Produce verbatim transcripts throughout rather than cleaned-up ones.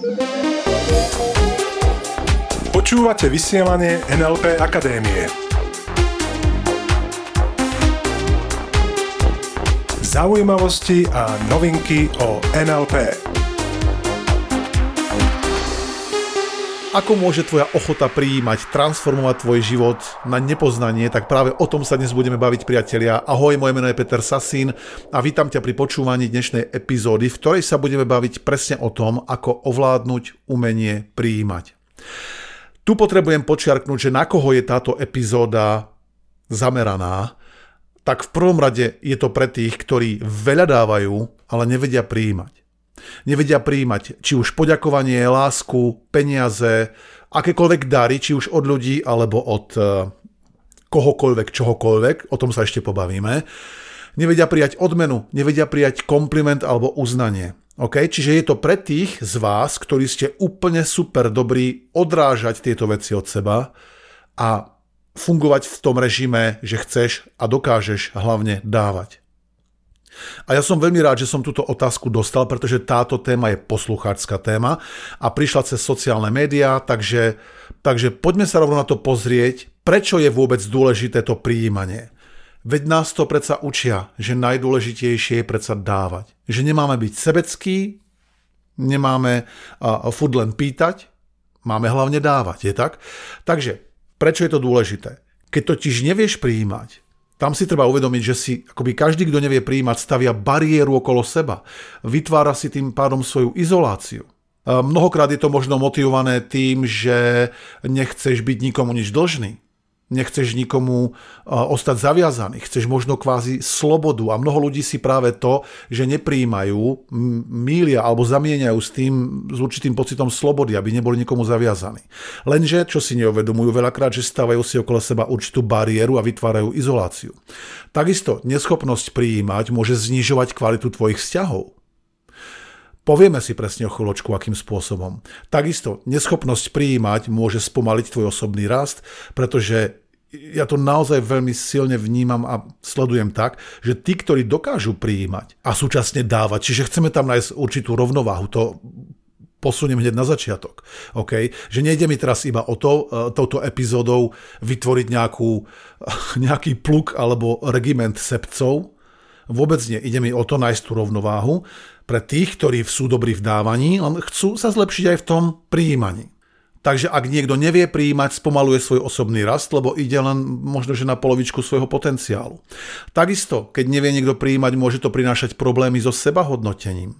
Počúvate vysielanie en el pé Akadémie. Zaujímavosti a novinky o en el pé. Ako môže tvoja ochota prijímať, transformovať tvoj život na nepoznanie, tak práve o tom sa dnes budeme baviť, priatelia. Ahoj, moje meno je Peter Sasín a vítam ťa pri počúvaní dnešnej epizódy, v ktorej sa budeme baviť presne o tom, ako ovládnuť umenie prijímať. Tu potrebujem počiarknúť, že na koho je táto epizóda zameraná. Tak v prvom rade je to pre tých, ktorí veľa dávajú, ale nevedia prijímať. Nevedia prijímať či už poďakovanie, lásku, peniaze, akékoľvek dary, či už od ľudí, alebo od kohokoľvek, čohokoľvek, o tom sa ešte pobavíme. Nevedia prijať odmenu, nevedia prijať kompliment alebo uznanie. Okay? Čiže je to pre tých z vás, ktorí ste úplne super dobrí odrážať tieto veci od seba a fungovať v tom režime, že chceš a dokážeš hlavne dávať. A ja som veľmi rád, že som túto otázku dostal, pretože táto téma je poslucháčska téma a prišla cez sociálne médiá, takže, takže poďme sa rovno na to pozrieť, prečo je vôbec dôležité to prijímanie. Veď nás to predsa učia, že najdôležitejšie je predsa dávať. Že nemáme byť sebecký, nemáme uh, furt len pýtať, máme hlavne dávať, je tak? Takže prečo je to dôležité? Keď totiž nevieš prijímať, tam si treba uvedomiť, že si akoby každý, kto nevie prijímať, stavia bariéru okolo seba. Vytvára si tým pádom svoju izoláciu. Mnohokrát je to možno motivované tým, že nechceš byť nikomu nič dlžný. Nechceš nikomu ostať zaviazaný. Chceš možno kvázi slobodu. A mnoho ľudí si práve to, že neprijímajú, mýlia alebo zamieňajú s tým, s určitým pocitom slobody, aby neboli nikomu zaviazaní. Lenže, čo si neuvedomujú veľakrát, že stavajú si okolo seba určitú bariéru a vytvárajú izoláciu. Takisto neschopnosť prijímať môže znižovať kvalitu tvojich vzťahov. Povieme si presne o chvíľočku, akým spôsobom. Takisto neschopnosť prijímať môže spomaliť tvoj osobný rast, pretože ja to naozaj veľmi silne vnímam a sledujem tak, že tí, ktorí dokážu prijímať a súčasne dávať, čiže chceme tam nájsť určitú rovnováhu, to posuniem hneď na začiatok. Okay? Že nejde mi teraz iba o to, touto epizódou vytvoriť nejakú, nejaký pluk alebo regiment sebcov. Vôbec nie. Ide mi o to nájsť tú rovnováhu pre tých, ktorí sú dobrí v dávaní, len chcú sa zlepšiť aj v tom prijímaní. Takže ak niekto nevie prijímať, spomaluje svoj osobný rast, lebo ide len možno, že na polovičku svojho potenciálu. Takisto, keď nevie niekto prijímať, môže to prinášať problémy so sebahodnotením.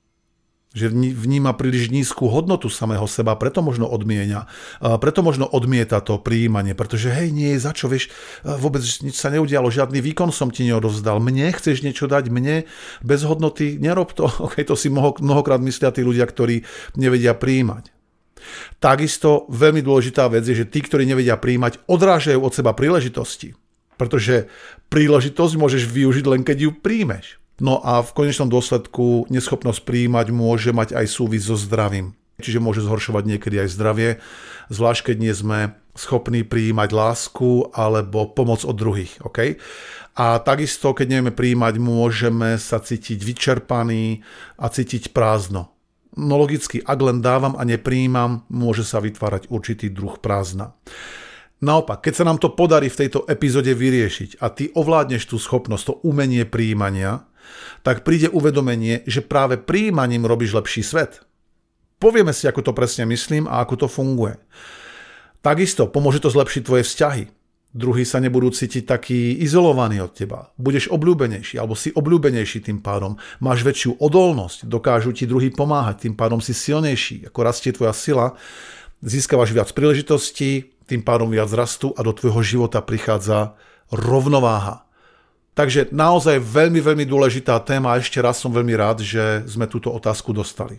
Že vníma príliš nízku hodnotu samého seba, preto možno odmienia, preto možno odmieta to prijímanie, pretože hej, nie je za čo, vieš, vôbec nič sa neudialo, žiadny výkon som ti neodovzdal, mne chceš niečo dať, mne bez hodnoty, nerob to, okay, to si mnoho, mnohokrát myslia tí ľudia, ktorí nevedia prijímať. Takisto veľmi dôležitá vec je, že tí, ktorí nevedia prijímať, odrážajú od seba príležitosti, pretože príležitosť môžeš využiť len keď ju príjmeš. No a v konečnom dôsledku neschopnosť prijímať môže mať aj súvis so zdravím. Čiže môže zhoršovať niekedy aj zdravie, zvlášť keď nie sme schopní prijímať lásku alebo pomoc od druhých. Okay? A takisto, keď nevieme prijímať, môžeme sa cítiť vyčerpaný a cítiť prázdno. No logicky, ak len dávam a neprijímam, môže sa vytvárať určitý druh prázdna. Naopak, keď sa nám to podarí v tejto epizóde vyriešiť a ty ovládneš tú schopnosť, to umenie prijímania, tak príde uvedomenie, že práve prijímaním robíš lepší svet. Povieme si, ako to presne myslím a ako to funguje. Takisto pomôže to zlepšiť tvoje vzťahy. Druhí sa nebudú cítiť takí izolovaní od teba. Budeš obľúbenejší alebo si obľúbenejší tým pádom. Máš väčšiu odolnosť, dokážu ti druhí pomáhať, tým pádom si silnejší. Ako rastie tvoja sila, získavaš viac príležitostí, tým pádom viac rastu a do tvojho života prichádza rovnováha. Takže naozaj veľmi, veľmi dôležitá téma a ešte raz som veľmi rád, že sme túto otázku dostali.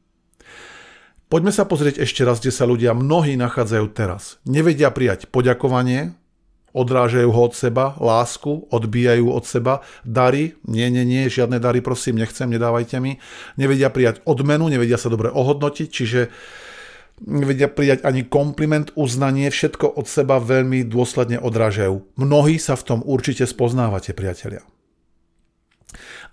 Poďme sa pozrieť ešte raz, kde sa ľudia mnohí nachádzajú teraz. Nevedia prijať poďakovanie, odrážajú ho od seba, lásku, odbíjajú od seba, dary, nie, nie, nie, žiadne dary, prosím, nechcem, nedávajte mi. Nevedia prijať odmenu, nevedia sa dobre ohodnotiť, čiže nevedia prijať ani kompliment, uznanie, všetko od seba veľmi dôsledne odrážajú. Mnohí sa v tom určite spoznávate, priatelia.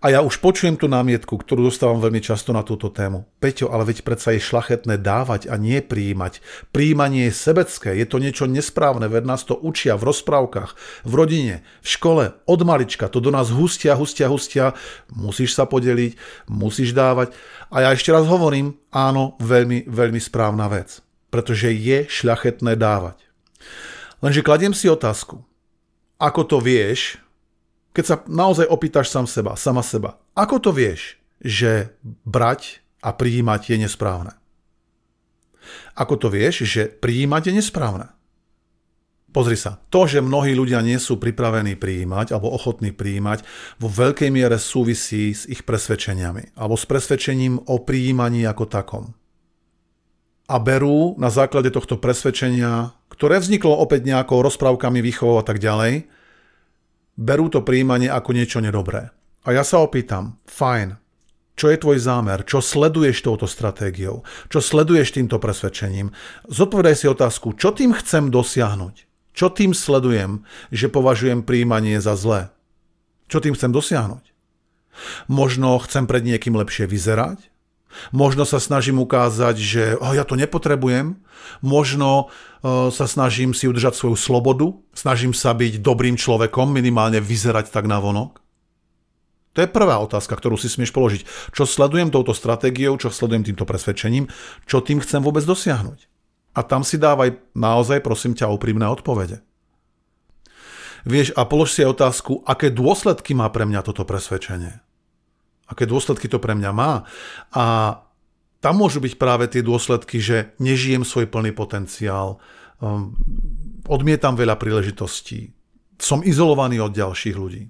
A ja už počujem tú námietku, ktorú dostávam veľmi často na túto tému. Peťo, ale veď predsa je šľachetné dávať a nie prijímať. Prijímanie je sebecké, je to niečo nesprávne, veď nás to učia v rozprávkach, v rodine, v škole, od malička. To do nás hustia, hustia, hustia. Musíš sa podeliť, musíš dávať. A ja ešte raz hovorím, áno, veľmi, veľmi správna vec. Pretože je šľachetné dávať. Lenže kladiem si otázku. Ako to vieš, keď sa naozaj opýtaš sám seba, sama seba, ako to vieš, že brať a prijímať je nesprávne? Ako to vieš, že prijímať je nesprávne? Pozri sa, to, že mnohí ľudia nie sú pripravení prijímať alebo ochotní prijímať, vo veľkej miere súvisí s ich presvedčeniami alebo s presvedčením o prijímaní ako takom. A berú na základe tohto presvedčenia, ktoré vzniklo opäť nejakou rozprávkami, výchovou a tak ďalej, berú to prijímanie ako niečo nedobré. A ja sa opýtam, fajn, čo je tvoj zámer? Čo sleduješ touto stratégiou? Čo sleduješ týmto presvedčením? Zodpovedaj si otázku, čo tým chcem dosiahnuť? Čo tým sledujem, že považujem prijímanie za zlé? Čo tým chcem dosiahnuť? Možno chcem pred niekým lepšie vyzerať? Možno sa snažím ukázať, že oh, ja to nepotrebujem. Možno uh, sa snažím si udržať svoju slobodu. Snažím sa byť dobrým človekom, minimálne vyzerať tak navonok. To je prvá otázka, ktorú si smieš položiť. Čo sledujem touto stratégiou, čo sledujem týmto presvedčením, čo tým chcem vôbec dosiahnuť. A tam si dávaj naozaj, prosím ťa, úprimné odpovede. Vieš, a polož si aj otázku, aké dôsledky má pre mňa toto presvedčenie. Aké dôsledky to pre mňa má. A tam môžu byť práve tie dôsledky, že nežijem svoj plný potenciál, um, odmietam veľa príležitostí, som izolovaný od ďalších ľudí.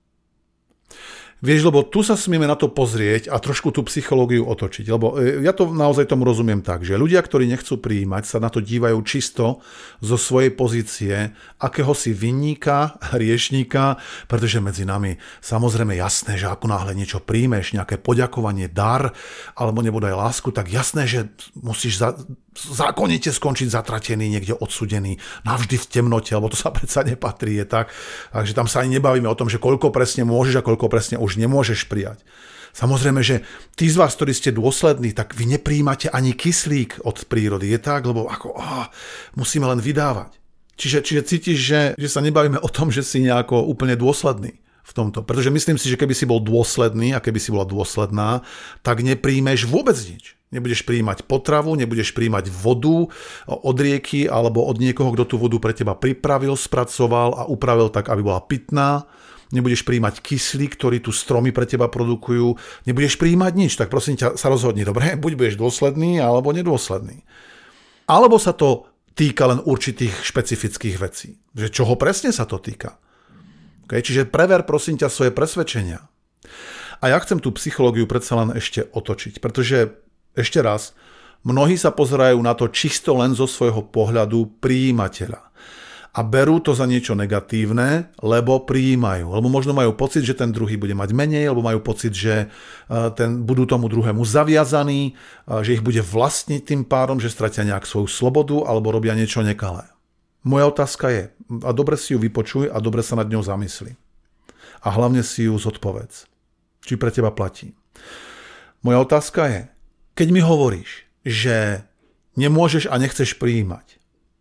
Vieš, lebo tu sa smieme na to pozrieť a trošku tú psychológiu otočiť. Lebo ja to naozaj tomu rozumiem tak, že ľudia, ktorí nechcú prijímať, sa na to dívajú čisto zo svojej pozície akéhosi vinníka, hriešníka, pretože medzi nami samozrejme jasné, že ako náhle niečo príjmeš, nejaké poďakovanie, dar, alebo nebude aj lásku, tak jasné, že musíš za, zákonite skončiť zatratený, niekde odsudený, navždy v temnote, lebo to sa predsa nepatrí, je tak. Takže tam sa ani nebavíme o tom, že koľko presne môžeš a koľko presne už nemôžeš prijať. Samozrejme, že tí z vás, ktorí ste dôslední, tak vy nepríjmate ani kyslík od prírody. Je tak? Lebo ako, oh, musíme len vydávať. Čiže, čiže cítiš, že, že sa nebavíme o tom, že si nejako úplne dôsledný v tomto. Pretože myslím si, že keby si bol dôsledný a keby si bola dôsledná, tak nepríjmeš vôbec nič. Nebudeš prijímať potravu, nebudeš prijímať vodu od rieky alebo od niekoho, kto tú vodu pre teba pripravil, spracoval a upravil tak, aby bola pitná. Nebudeš prijímať kyslík, ktorý tu stromy pre teba produkujú. Nebudeš prijímať nič, tak prosím ťa sa rozhodni. Dobre, buď budeš dôsledný, alebo nedôsledný. Alebo sa to týka len určitých špecifických vecí. Že čoho presne sa to týka. Okay, čiže prever prosím ťa svoje presvedčenia. A ja chcem tú psychológiu predsa len ešte otočiť, pretože ešte raz, mnohí sa pozerajú na to čisto len zo svojho pohľadu prijímateľa. A berú to za niečo negatívne, lebo prijímajú. Lebo možno majú pocit, že ten druhý bude mať menej, alebo majú pocit, že ten, budú tomu druhému zaviazaní, že ich bude vlastniť tým pádom, že stratia nejak svoju slobodu, alebo robia niečo nekalé. Moja otázka je, a dobre si ju vypočuj a dobre sa nad ňou zamysli. A hlavne si ju zodpovedz. Či pre teba platí. Moja otázka je, keď mi hovoríš, že nemôžeš a nechceš prijímať,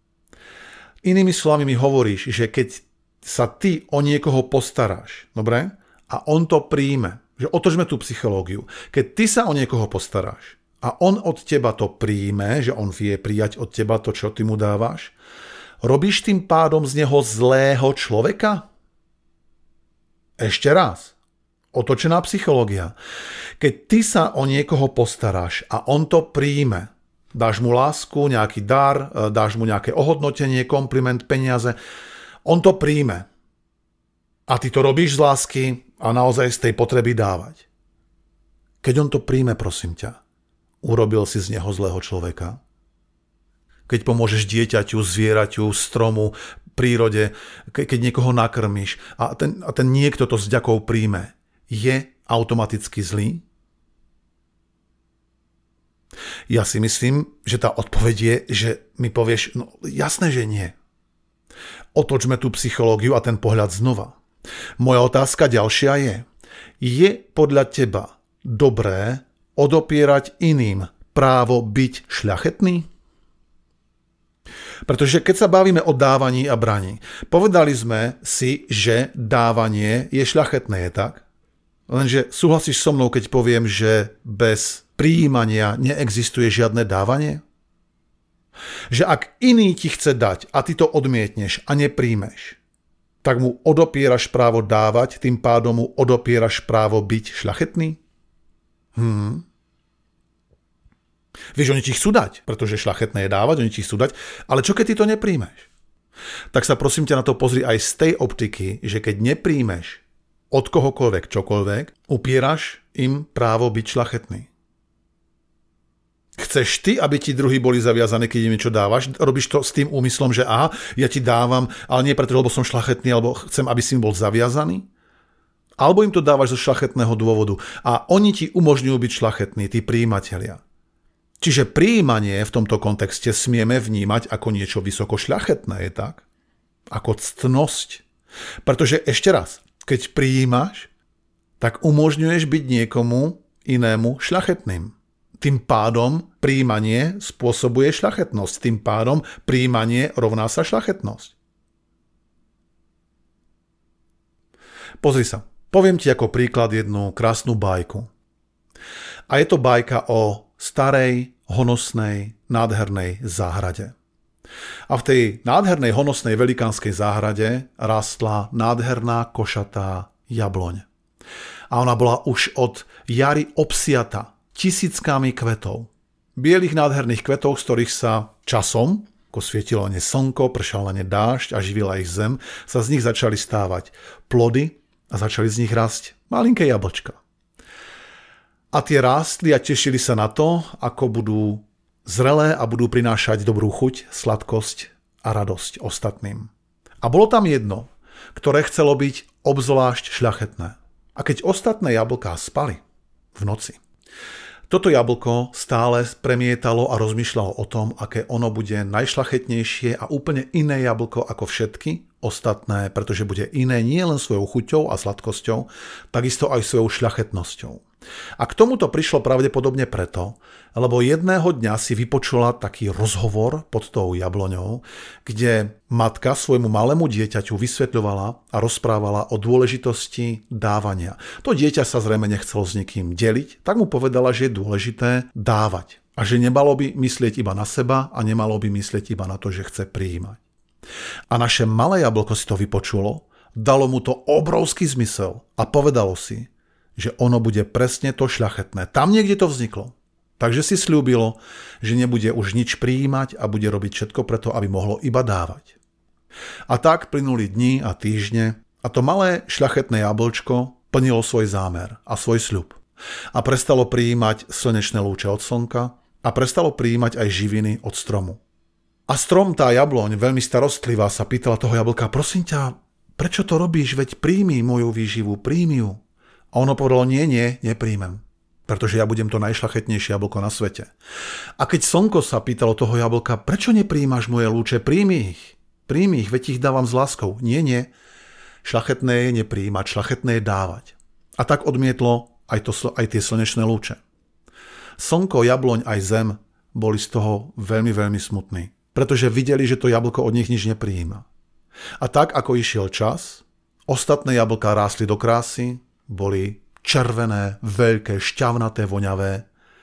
inými slovami mi hovoríš, že keď sa ty o niekoho postaráš, dobre, a on to príjme, že otočme tú psychológiu, keď ty sa o niekoho postaráš a on od teba to príjme, že on vie prijať od teba to, čo ty mu dávaš, robíš tým pádom z neho zlého človeka? Ešte raz. Otočená psychológia. Keď ty sa o niekoho postaráš a on to príjme, dáš mu lásku, nejaký dar, dáš mu nejaké ohodnotenie, kompliment, peniaze, on to príjme. A ty to robíš z lásky a naozaj z tej potreby dávať. Keď on to príjme, prosím ťa, urobil si z neho zlého človeka? Keď pomôžeš dieťaťu, zvieraťu, stromu, prírode, keď niekoho nakrmíš a ten, a ten niekto to s ďakou príjme, je automaticky zlý? Ja si myslím, že tá odpoveď je, že mi povieš, no jasné, že nie. Otočme tú psychológiu a ten pohľad znova. Moja otázka ďalšia je, Je podľa teba dobré odopierať iným právo byť šľachetný? Pretože keď sa bavíme o dávaní a braní, povedali sme si, že dávanie je šľachetné, je tak? Lenže súhlasíš so mnou, keď poviem, že bez prijímania neexistuje žiadne dávanie? Že ak iný ti chce dať a ty to odmietneš a nepríjmeš, tak mu odopieraš právo dávať, tým pádom mu odopieraš právo byť šľachetný? Hmm. Vieš, oni ti chcú dať, pretože šľachetné je dávať, oni ti chcú dať, ale čo keď ty to nepríjmeš? Tak sa prosím ťa na to pozri aj z tej optiky, že keď nepríjmeš od kohokoľvek čokoľvek, upieraš im právo byť šľachetný. Chceš ty, aby ti druhí boli zaviazaní, keď im niečo dávaš? Robíš to s tým úmyslom, že aha, ja ti dávam, ale nie preto, lebo som šľachetný, alebo chcem, aby si im bol zaviazaný? Alebo im to dávaš zo šľachetného dôvodu a oni ti umožňujú byť šľachetní, tí prijímatelia. Čiže prijímanie v tomto kontexte smieme vnímať ako niečo vysoko šľachetné, je tak? Ako ctnosť. Pretože ešte raz, keď prijímaš, tak umožňuješ byť niekomu inému šľachetným. Tým pádom prijímanie spôsobuje šľachetnosť. Tým pádom prijímanie rovná sa šľachetnosť. Pozri sa, poviem ti ako príklad jednu krásnu bajku. A je to bajka o starej, honosnej, nádhernej záhrade. A v tej nádhernej, honosnej, velikánskej záhrade rástla nádherná, košatá jabloň. A ona bola už od jary obsiata tisíckami kvetov. Bielých nádherných kvetov, z ktorých sa časom, ako svietilo na ne slnko, pršal na ne dážď a živila ich zem, sa z nich začali stávať plody a začali z nich rásť malinké jablčka. A tie rástli a tešili sa na to, ako budú zrelé a budú prinášať dobrú chuť, sladkosť a radosť ostatným. A bolo tam jedno, ktoré chcelo byť obzvlášť šľachetné. A keď ostatné jablká spali v noci, toto jablko stále premietalo a rozmýšľalo o tom, aké ono bude najšľachetnejšie a úplne iné jablko ako všetky ostatné, pretože bude iné nie len svojou chuťou a sladkosťou, takisto aj svojou šľachetnosťou. A k tomuto prišlo pravdepodobne preto, lebo jedného dňa si vypočula taký rozhovor pod tou jabloňou, kde matka svojmu malému dieťaťu vysvetľovala a rozprávala o dôležitosti dávania. To dieťa sa zrejme nechcelo s nikým deliť, tak mu povedala, že je dôležité dávať a že nemalo by myslieť iba na seba a nemalo by myslieť iba na to, že chce prijímať. A naše malé jablko si to vypočulo, dalo mu to obrovský zmysel a povedalo si, že ono bude presne to šľachetné. Tam niekde to vzniklo. Takže si sľúbilo, že nebude už nič prijímať a bude robiť všetko preto, aby mohlo iba dávať. A tak plynuli dni a týždne a to malé šľachetné jablčko plnilo svoj zámer a svoj sľub. A prestalo prijímať slnečné lúče od slnka a prestalo prijímať aj živiny od stromu. A strom, tá jabloň, veľmi starostlivá, sa pýtala toho jablka, prosím ťa, prečo to robíš, veď príjmi moju výživu, príjmi ju. A ono povedalo, nie, nie, nepríjmem, pretože ja budem to najšľachetnejšie jablko na svete. A keď slnko sa pýtalo toho jablka, prečo nepríjmaš moje lúče, príjmi ich, príjmi ich, veď ich dávam s láskou. Nie, nie, šľachetné je nepríjmať, šľachetné je dávať. A tak odmietlo aj, to, aj tie slnečné lúče. Slnko, jabloň aj zem boli z toho veľmi, veľmi smutní, pretože videli, že to jablko od nich nič nepríjima. A tak, ako išiel čas, ostatné jablká rástli do krásy, boli červené, veľké, šťavnaté, voňavé.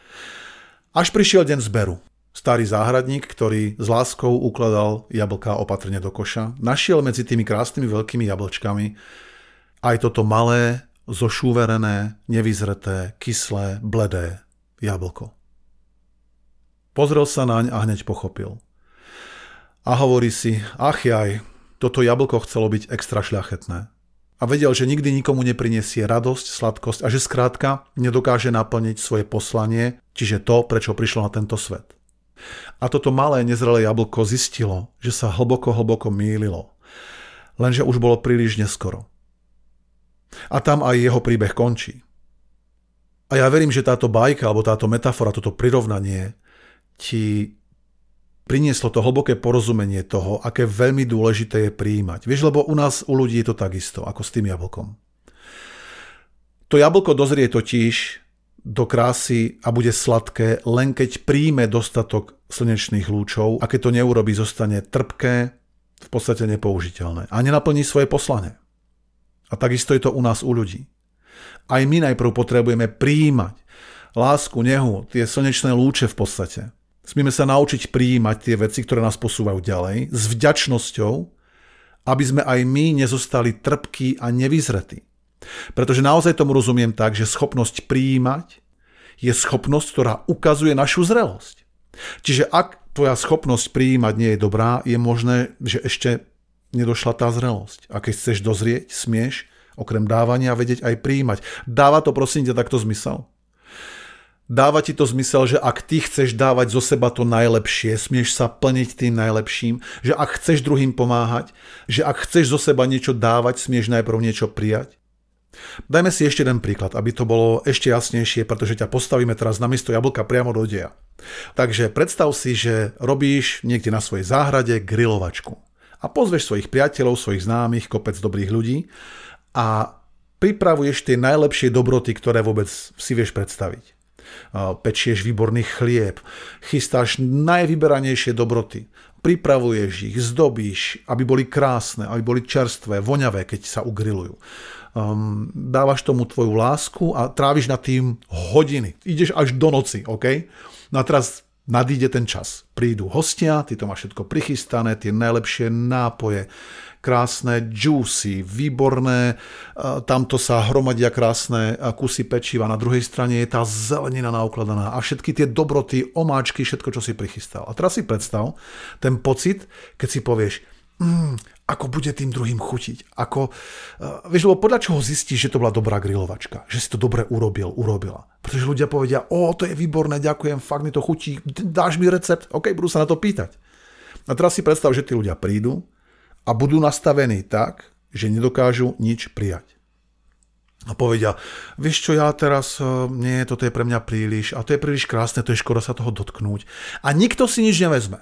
Až prišiel deň zberu. Starý záhradník, ktorý s láskou ukladal jablká opatrne do koša, našiel medzi tými krásnymi veľkými jablčkami aj toto malé, zošúverené, nevyzreté, kyslé, bledé jablko. Pozrel sa naň a hneď pochopil. A hovorí si, ach jaj, toto jablko chcelo byť extra šľachetné. A vedel, že nikdy nikomu neprinesie radosť, sladkosť a že skrátka nedokáže naplniť svoje poslanie, čiže to, prečo prišlo na tento svet. A toto malé, nezrelé jablko zistilo, že sa hlboko, hlboko mýlilo. Lenže už bolo príliš neskoro. A tam aj jeho príbeh končí. A ja verím, že táto bajka, alebo táto metafora, toto prirovnanie ti prinieslo to hlboké porozumenie toho, aké veľmi dôležité je prijímať. Vieš, lebo u nás, u ľudí je to takisto, ako s tým jablkom. To jablko dozrie totiž do krásy a bude sladké, len keď príjme dostatok slnečných lúčov a keď to neurobí, zostane trpké, v podstate nepoužiteľné a nenaplní svoje poslanie. A takisto je to u nás, u ľudí. Aj my najprv potrebujeme prijímať lásku, nehu, tie slnečné lúče v podstate. Smieme sa naučiť prijímať tie veci, ktoré nás posúvajú ďalej, s vďačnosťou, aby sme aj my nezostali trpkí a nevyzretí. Pretože naozaj tomu rozumiem tak, že schopnosť prijímať je schopnosť, ktorá ukazuje našu zrelosť. Čiže ak tvoja schopnosť prijímať nie je dobrá, je možné, že ešte nedošla tá zrelosť. A keď chceš dozrieť, smieš, okrem dávania, vedieť aj prijímať. Dáva to, prosím ťa, takto zmysel? Dáva ti to zmysel, že ak ty chceš dávať zo seba to najlepšie, smieš sa plniť tým najlepším, že ak chceš druhým pomáhať, že ak chceš zo seba niečo dávať, smieš najprv niečo prijať? Dajme si ešte jeden príklad, aby to bolo ešte jasnejšie, pretože ťa postavíme teraz namiesto jablka priamo do deja. Takže predstav si, že robíš niekde na svojej záhrade grilovačku a pozveš svojich priateľov, svojich známych, kopec dobrých ľudí a pripravuješ tie najlepšie dobroty, ktoré vôbec si vieš predstaviť. Pečieš výborný chlieb, chystáš najvyberanejšie dobroty, pripravuješ ich, zdobíš, aby boli krásne, aby boli čerstvé, voňavé, keď sa ugrilujú. Um, dávaš tomu tvoju lásku a tráviš nad tým hodiny. Ideš až do noci, OK? No a teraz nadíde ten čas. Prídu hostia, ty to máš všetko prichystané, tie najlepšie nápoje, krásne juicy, výborné, tamto sa hromadia krásne kusy pečiva, na druhej strane je tá zelenina naukladaná a všetky tie dobroty, omáčky, všetko, čo si prichystal. A teraz si predstav ten pocit, keď si povieš, mm, ako bude tým druhým chutiť. Ako, uh, vieš, lebo podľa čoho zistíš, že to bola dobrá grilovačka, že si to dobre urobil, urobila. Pretože ľudia povedia, o, to je výborné, ďakujem, fakt mi to chutí, dáš mi recept, OK, budú sa na to pýtať. A teraz si predstav, že tí ľudia prídu a budú nastavení tak, že nedokážu nič prijať. A povedia, vieš čo, ja teraz, nie, toto je pre mňa príliš, a to je príliš krásne, to je škoda sa toho dotknúť. A nikto si nič nevezme.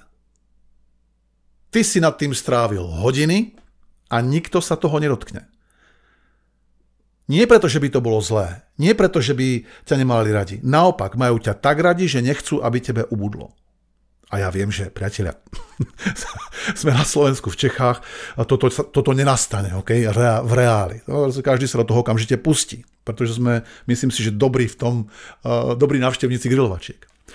Ty si nad tým strávil hodiny a nikto sa toho nedotkne. Nie preto, že by to bolo zlé. Nie preto, že by ťa nemali radi. Naopak, majú ťa tak radi, že nechcú, aby tebe ubudlo. A ja viem, že, priatelia, sme na Slovensku, v Čechách a toto, toto nenastane, okay? Rea, v reáli. Každý sa do toho okamžite pustí, pretože sme, myslím si, že dobrí v tom, uh, dobrí návštevníci grilovačiek.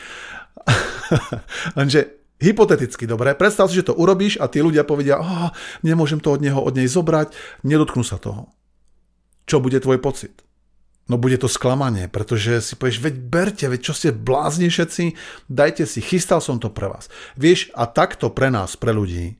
Lenže hypoteticky, dobre, predstav si, že to urobíš a tí ľudia povedia, oh, nemôžem to od neho, od nej zobrať, nedotknú sa toho. Čo bude tvoj pocit? No bude to sklamanie, pretože si povieš, veď berte, veď čo ste blázni všetci, dajte si, chystal som to pre vás. Vieš, a takto pre nás, pre ľudí,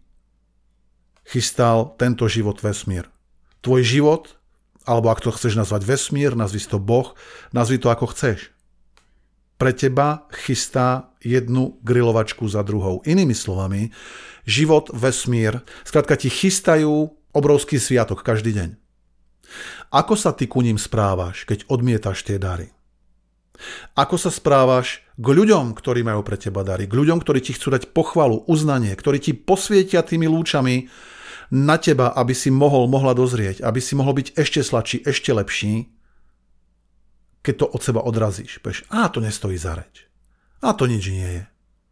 chystal tento život vesmír. Tvoj život, alebo ak to chceš nazvať vesmír, nazvi to Boh, nazvi to ako chceš. Pre teba chystá jednu grilovačku za druhou. Inými slovami, život, vesmír, skrátka ti chystajú obrovský sviatok každý deň. Ako sa ty ku ním správaš, keď odmietaš tie dary? Ako sa správaš k ľuďom, ktorí majú pre teba dary, k ľuďom, ktorí ti chcú dať pochvalu, uznanie, ktorí ti posvietia tými lúčami na teba, aby si mohol, mohla dozrieť, aby si mohol byť ešte sladší, ešte lepší, keď to od seba odrazíš. Povieš, a to nestojí za reč. A to nič nie je.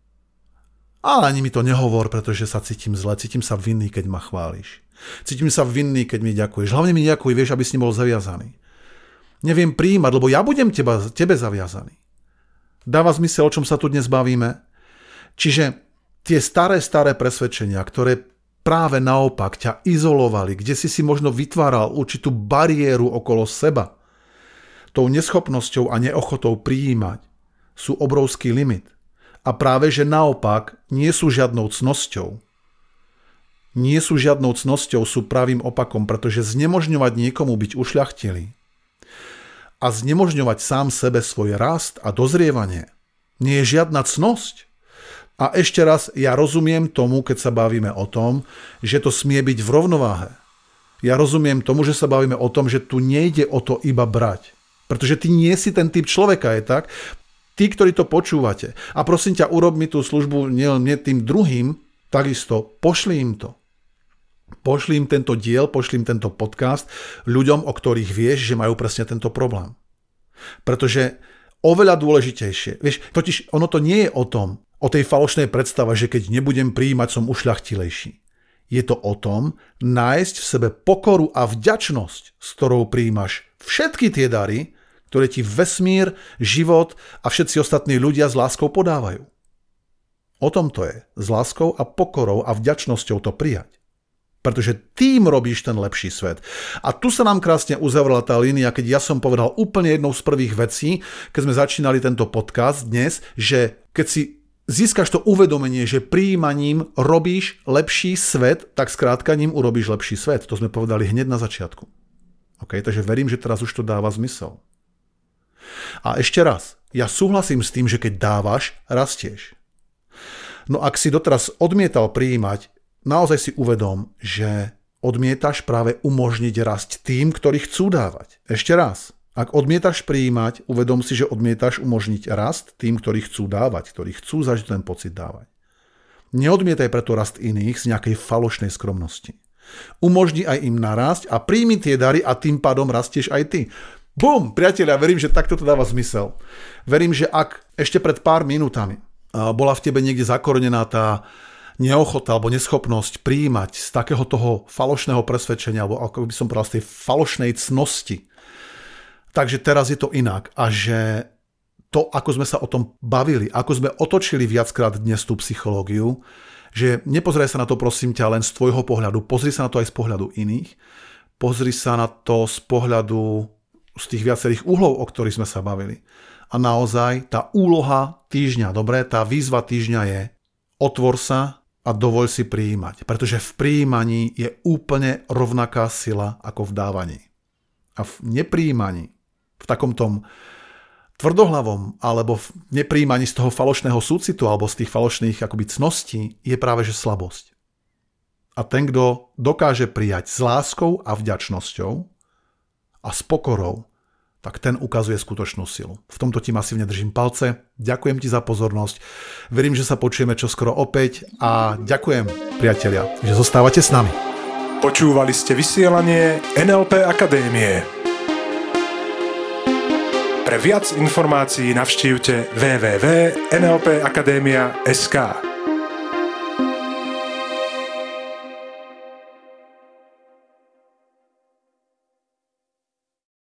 Ale ani mi to nehovor, pretože sa cítim zle, cítim sa vinný, keď ma chváliš. Cítim sa vinný, keď mi ďakuješ. Hlavne mi ďakuj, vieš, aby si nebol zaviazaný. Neviem prijímať, lebo ja budem teba, tebe zaviazaný. Dáva zmysel, o čom sa tu dnes bavíme? Čiže tie staré, staré presvedčenia, ktoré práve naopak ťa izolovali, kde si si možno vytváral určitú bariéru okolo seba, tou neschopnosťou a neochotou prijímať sú obrovský limit. A práve, že naopak nie sú žiadnou cnosťou. Nie sú žiadnou cnosťou, sú pravým opakom, pretože znemožňovať niekomu byť ušľachtilý a znemožňovať sám sebe svoj rast a dozrievanie nie je žiadna cnosť. A ešte raz, ja rozumiem tomu, keď sa bavíme o tom, že to smie byť v rovnováhe. Ja rozumiem tomu, že sa bavíme o tom, že tu nejde o to iba brať. Pretože ty nie si ten typ človeka, je tak? Tí, ktorí to počúvate. A prosím ťa, urob mi tú službu nie, nie tým druhým, takisto pošli im to. Pošli im tento diel, pošli im tento podcast ľuďom, o ktorých vieš, že majú presne tento problém. Pretože oveľa dôležitejšie, vieš, totiž ono to nie je o tom, o tej falošnej predstave, že keď nebudem prijímať, som ušľachtilejší. Je to o tom nájsť v sebe pokoru a vďačnosť, s ktorou prijímaš všetky tie dary, ktoré ti vesmír, život a všetci ostatní ľudia s láskou podávajú. O tom to je. S láskou a pokorou a vďačnosťou to prijať. Pretože tým robíš ten lepší svet. A tu sa nám krásne uzavrela tá línia, keď ja som povedal úplne jednou z prvých vecí, keď sme začínali tento podcast dnes, že keď si získaš to uvedomenie, že prijímaním robíš lepší svet, tak skrátka ním urobíš lepší svet. To sme povedali hneď na začiatku. Okay? Takže verím, že teraz už to dáva zmysel. A ešte raz, ja súhlasím s tým, že keď dávaš, rastieš. No ak si doteraz odmietal prijímať, naozaj si uvedom, že odmietaš práve umožniť rast tým, ktorí chcú dávať. Ešte raz, ak odmietaš prijímať, uvedom si, že odmietaš umožniť rast tým, ktorí chcú dávať, ktorí chcú zažiť ten pocit dávať. Neodmietaj preto rast iných z nejakej falošnej skromnosti. Umožni aj im narásť a príjmi tie dary a tým pádom rastieš aj ty. Bum, priatelia, verím, že takto to dáva zmysel. Verím, že ak ešte pred pár minútami bola v tebe niekde zakorenená tá neochota alebo neschopnosť prijímať z takého toho falošného presvedčenia, alebo ako by som povedal z tej falošnej cnosti. Takže teraz je to inak. A že to, ako sme sa o tom bavili, ako sme otočili viackrát dnes tú psychológiu, že nepozeraj sa na to, prosím ťa, len z tvojho pohľadu, pozri sa na to aj z pohľadu iných, pozri sa na to z pohľadu z tých viacerých uhlov, o ktorých sme sa bavili. A naozaj tá úloha týždňa, dobre, tá výzva týždňa je otvor sa a dovoľ si prijímať. Pretože v prijímaní je úplne rovnaká sila ako v dávaní. A v neprijímaní, v takom tom tvrdohlavom, alebo v neprijímaní z toho falošného súcitu, alebo z tých falošných akoby cností, je práve že slabosť. A ten, kto dokáže prijať s láskou a vďačnosťou a s pokorou, tak ten ukazuje skutočnú silu. V tomto ti masívne držím palce. Ďakujem ti za pozornosť. Verím, že sa počujeme čoskoro opäť a ďakujem, priatelia, že zostávate s nami. Počúvali ste vysielanie en el pé Akadémie. Pre viac informácií navštívte w w w bodka en el pé akadémia bodka es ká.